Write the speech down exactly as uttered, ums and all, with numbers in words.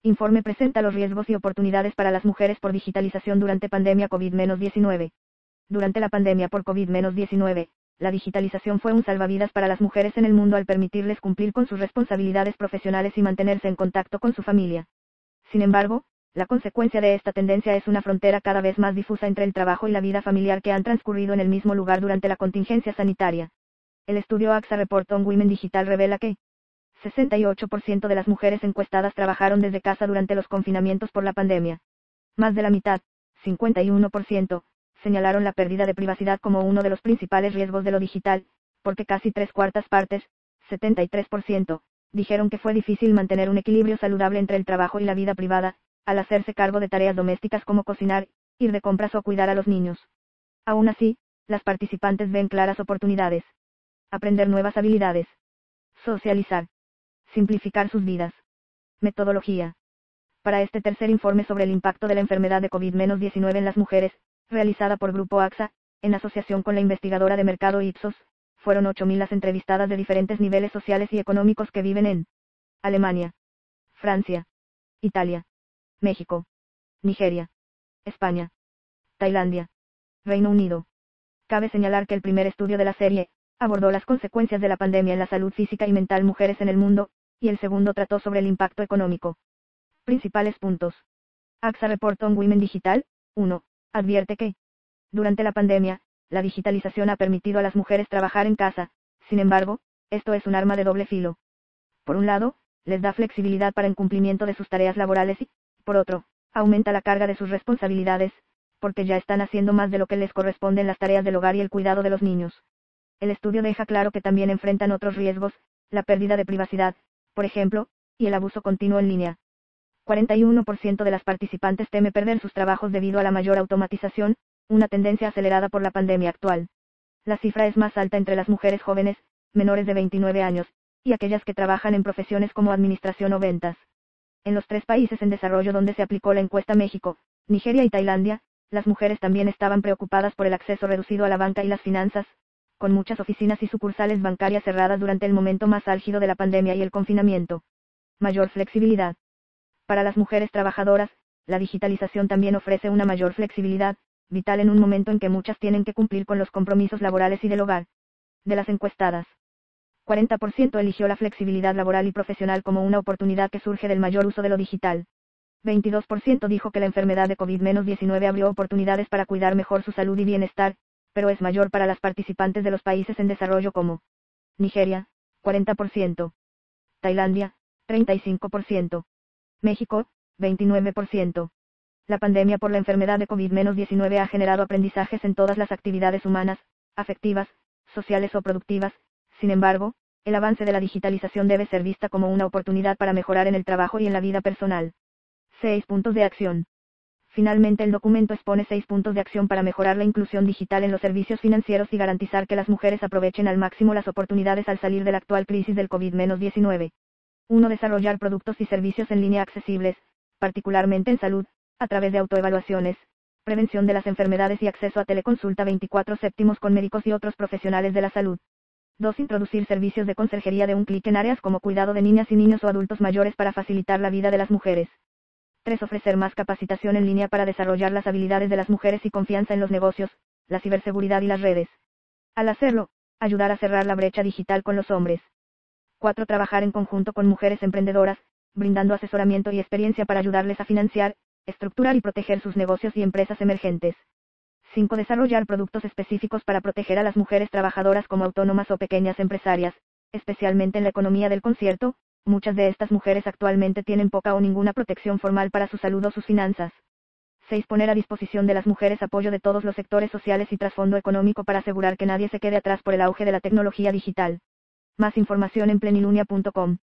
Informe presenta los riesgos y oportunidades para las mujeres por digitalización durante pandemia COVID diecinueve. Durante la pandemia por COVID diecinueve, la digitalización fue un salvavidas para las mujeres en el mundo al permitirles cumplir con sus responsabilidades profesionales y mantenerse en contacto con su familia. Sin embargo, la consecuencia de esta tendencia es una frontera cada vez más difusa entre el trabajo y la vida familiar que han transcurrido en el mismo lugar durante la contingencia sanitaria. El estudio A X A Report on Women Digital revela que sesenta y ocho por ciento de las mujeres encuestadas trabajaron desde casa durante los confinamientos por la pandemia. Más de la mitad, cincuenta y uno por ciento, señalaron la pérdida de privacidad como uno de los principales riesgos de lo digital, porque casi tres cuartas partes, setenta y tres por ciento, dijeron que fue difícil mantener un equilibrio saludable entre el trabajo y la vida privada, al hacerse cargo de tareas domésticas como cocinar, ir de compras o cuidar a los niños. Aún así, las participantes ven claras oportunidades. Aprender nuevas habilidades. Socializar. Simplificar sus vidas. Metodología. Para este tercer informe sobre el impacto de la enfermedad de COVID diecinueve en las mujeres, realizada por Grupo A X A, en asociación con la investigadora de mercado Ipsos, fueron ocho mil las entrevistadas de diferentes niveles sociales y económicos que viven en Alemania, Francia, Italia, México, Nigeria, España, Tailandia, Reino Unido. Cabe señalar que el primer estudio de la serie abordó las consecuencias de la pandemia en la salud física y mental mujeres en el mundo, y el segundo trató sobre el impacto económico. Principales puntos. A X A Report on Women Digital. uno. Advierte que, durante la pandemia, la digitalización ha permitido a las mujeres trabajar en casa. Sin embargo, esto es un arma de doble filo. Por un lado, les da flexibilidad para el cumplimiento de sus tareas laborales y, por otro, aumenta la carga de sus responsabilidades, porque ya están haciendo más de lo que les corresponde en las tareas del hogar y el cuidado de los niños. El estudio deja claro que también enfrentan otros riesgos, la pérdida de privacidad, por ejemplo, y el abuso continuo en línea. cuarenta y uno por ciento de las participantes teme perder sus trabajos debido a la mayor automatización, una tendencia acelerada por la pandemia actual. La cifra es más alta entre las mujeres jóvenes, menores de veintinueve años, y aquellas que trabajan en profesiones como administración o ventas. En los tres países en desarrollo donde se aplicó la encuesta, México, Nigeria y Tailandia, las mujeres también estaban preocupadas por el acceso reducido a la banca y las finanzas, con muchas oficinas y sucursales bancarias cerradas durante el momento más álgido de la pandemia y el confinamiento. Mayor flexibilidad. Para las mujeres trabajadoras, la digitalización también ofrece una mayor flexibilidad, vital en un momento en que muchas tienen que cumplir con los compromisos laborales y del hogar. De las encuestadas, cuarenta por ciento eligió la flexibilidad laboral y profesional como una oportunidad que surge del mayor uso de lo digital. veintidós por ciento dijo que la enfermedad de COVID diecinueve abrió oportunidades para cuidar mejor su salud y bienestar, pero es mayor para las participantes de los países en desarrollo como Nigeria, cuarenta por ciento, Tailandia, treinta y cinco por ciento, México, veintinueve por ciento. La pandemia por la enfermedad de COVID diecinueve ha generado aprendizajes en todas las actividades humanas, afectivas, sociales o productivas. Sin embargo, el avance de la digitalización debe ser vista como una oportunidad para mejorar en el trabajo y en la vida personal. seis puntos de acción. Finalmente, el documento expone seis puntos de acción para mejorar la inclusión digital en los servicios financieros y garantizar que las mujeres aprovechen al máximo las oportunidades al salir de la actual crisis del COVID diecinueve. uno. Desarrollar productos y servicios en línea accesibles, particularmente en salud, a través de autoevaluaciones, prevención de las enfermedades y acceso a teleconsulta veinticuatro séptimos con médicos y otros profesionales de la salud. dos. Introducir servicios de conserjería de un clic en áreas como cuidado de niñas y niños o adultos mayores para facilitar la vida de las mujeres. tres. Ofrecer más capacitación en línea para desarrollar las habilidades de las mujeres y confianza en los negocios, la ciberseguridad y las redes. Al hacerlo, ayudar a cerrar la brecha digital con los hombres. cuatro. Trabajar en conjunto con mujeres emprendedoras, brindando asesoramiento y experiencia para ayudarles a financiar, estructurar y proteger sus negocios y empresas emergentes. cinco. Desarrollar productos específicos para proteger a las mujeres trabajadoras como autónomas o pequeñas empresarias, especialmente en la economía del concierto. Muchas de estas mujeres actualmente tienen poca o ninguna protección formal para su salud o sus finanzas. seis. Poner a disposición de las mujeres apoyo de todos los sectores sociales y trasfondo económico para asegurar que nadie se quede atrás por el auge de la tecnología digital. Más información en plenilunia punto com.